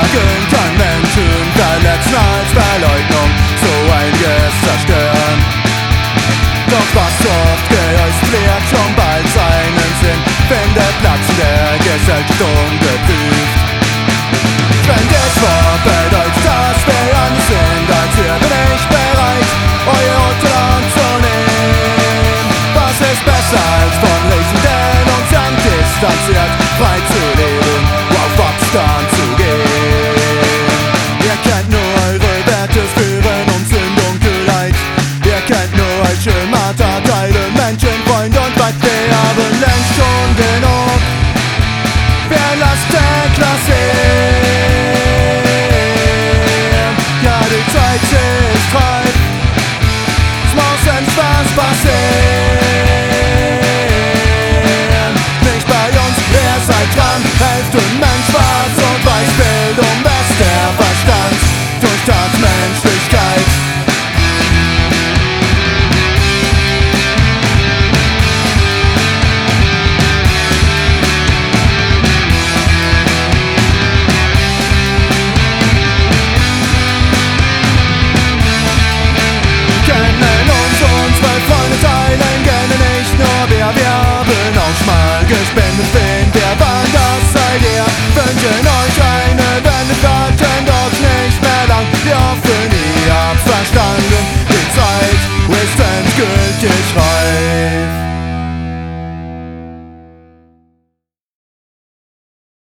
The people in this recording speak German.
Lügen kann Menschen verletzen, als Verleugnung so einiges zerstören. Doch was oft geäußert wird, schon bald seinen Sinn, findet Platz in der Gesellschaft ungeprüft. Wenn das Wort bedeutet, dass wir anders sind als ihr, bin ich bereit, euer Urteil anzunehmen. Was ist besser als von Riesen, der uns distanziert, frei zu leben, auf Abstand zu gehen? Ihr kennt nur eure Werte, führen uns in Dunkelheit. Ihr kennt nur euch Schemata, teilen Menschen, Freund und Weit. Wir haben längst schon genug, wer lasst deklassieren. Ja, die Zeit ist reif, es muss endlich was passieren.